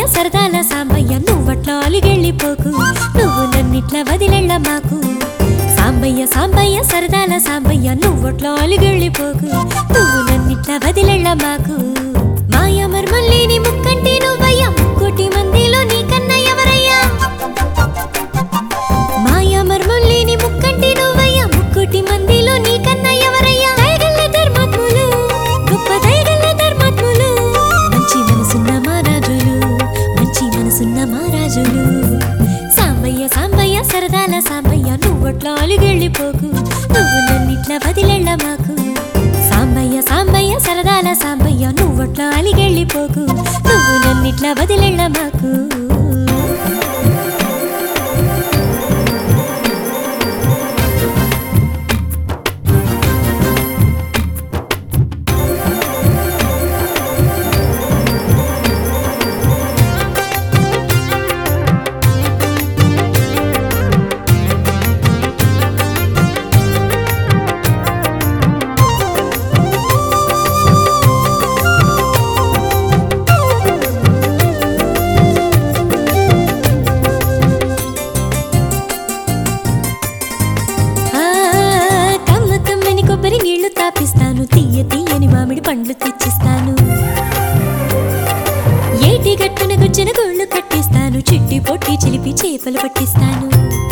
సరదాల సాంబయ్య నువ్వట్లా అలిగెళ్ళిపోకు నువ్వు నన్నిట్లా వదిలెళ్ళ మాకు సాంబయ్య సాంబయ్య సరదాల సాంబయ్య నువ్వట్లా అలిగెళ్ళిపోకు నువ్వు నన్నిట్లా వదిలెళ్ళ మాకు మాయ మర్మల్లేని ముక్కంటి నువ్వయ్యా ముక్కోటి మందిలో నీకన్నా ఎవరయ్యా మాయ మర్మల్లేని ముక్కంటి నువ్వయ్యా ముక్కోటి మందిలో నీకన్నా ఎవరయ్యా దయగల్ల ధర్మాత్ములు గొప్ప దయగల్ల ధర్మాత్ములు మంచి మనసున్న మహారాజులు మంచి మనసున్న మహారాజులు సాంబయ్య సాంబయ్య సరదాల సాంబయ్య నువ్వట్లా అలిగెళ్ళిపోకు నువ్వు నన్నిట్లా వదిలెళ్ళ మాకు సాంబయ్య సాంబయ్య సరదాల సాంబయ్య నువ్వట్లా అలిగెళ్ళిపోకు నువ్వు నన్నిట్లా వదిలెళ్ళ మాకు నీళ్లు తాపిస్తాను తీయ తీయని మామిడి పండ్లు తెచ్చిస్తాను ఏటి గట్టున గుచ్చిన గోళ్లు కట్టిస్తాను చిట్టి పొట్టి చిలిపి చేపలు పట్టిస్తాను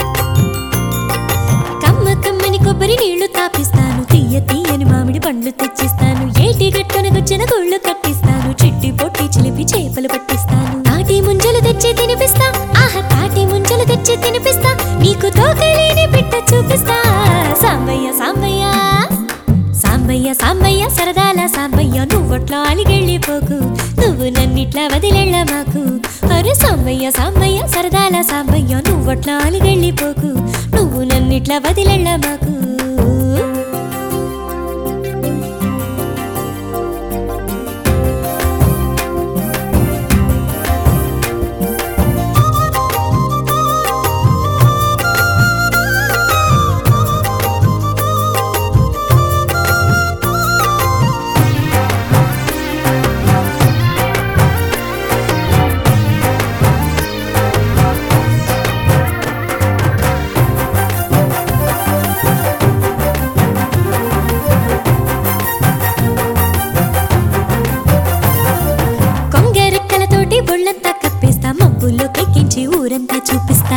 కమ్మ కమ్మని కొబ్బరి నీళ్లు తాపిస్తాను తీయ తీయని మామిడి పండ్లు తెచ్చిస్తాను ఏటి గట్టున గుచ్చిన గోళ్లు కట్టిస్తాను చిట్టి పొట్టి చిలిపి చేపలు పట్టిస్తాను తాటి ముంజలు తెచ్చి తినిపిస్తా ఆహా తాటి ముంజలు తెచ్చి తినిపిస్తా నీకు తోకలేని బిడ్డ చూపిస్తా సాంబయ్య సాంబయ్య సాంబయ్య సాంబయ్య సరదాల సాంబయ్య నువ్వట్లా అలిగెళ్ళిపోకు నువ్వు నన్నిట్లా వదిలెళ్ళ మాకు అరే సాంబయ్య సాంబయ్య సరదాల సాంబయ్య నువ్వట్లా అలిగెళ్ళిపోకు నువ్వు నన్నిట్లా వదిలెళ్ళ మాకు బొళ్ళంతా కప్పేస్తా మబ్బుల్లో ఎక్కించి ఊరంతా చూపిస్తా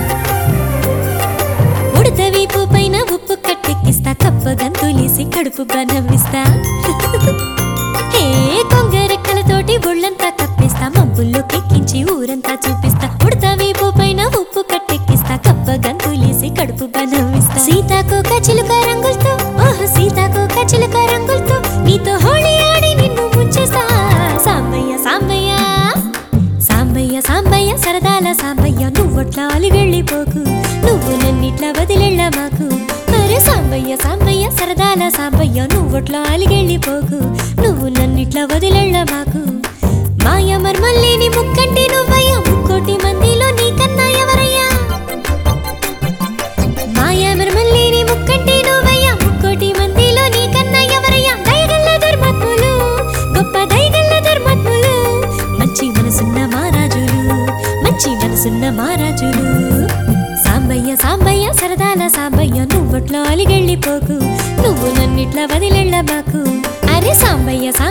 ఉడత వీపు పైన ఉప్పు కట్టెక్కిస్తా కప్ప గంతులేసి కడుపు బనవ్విస్తా హే కొంగరెక్కలతోటి బొళ్ళంతా కప్పేస్తా మబ్బుల్లో ఎక్కించి ఊరంతా చూపిస్తా ఉడత వీపు పైన ఉప్పు కట్టెక్కిస్తా కప్ప గంతులేసి కడుపు బనవ్విస్తా సీతాకోక చిలుక రంగులతో ఓహో సీతాకోక చిలుక రంగులతో నీతో హోళీ ఆడి నిన్ను ముంచేస్తా సాంబయ్య సాంబయ్య సాంబయ్య సాంబయ్య సరదాల సాంబయ్య నువ్వట్లా అలిగెళ్ళిపోకు నువ్వు నన్నిట్లా వదిలెళ్ళ మాకు అరే సాంబయ్య సాంబయ్య సరదాల సాంబయ్య నువ్వట్లా అలిగెళ్ళిపోకు నువ్వు నన్నిట్లా వదిలెళ్ళ మాకు మాయ మర్మల్లేని ముక్కంటి నువ్వయ్యా ముక్కోటి మందిలో నీకన్నా ఎవరయ్యా మాయ మర్మల్లేని ముక్కంటి నువ్వయ్యా ముక్కోటి మందిలో నీకన్నా ఎవరయ్యా దయగల్ల ధర్మాత్ములు గొప్ప దయగల్ల ధర్మాత్ములు మంచి మనసున్న మహారాజులు మంచి మనసున్న మహారాజులు సాంబయ్య సాంబయ్య సరదాల సాంబయ్య నువ్వట్లా అలిగెళ్ళిపోకు నువ్వు నన్నిట్లా వదిలెళ్ళ మాకు అరే సాంబయ్య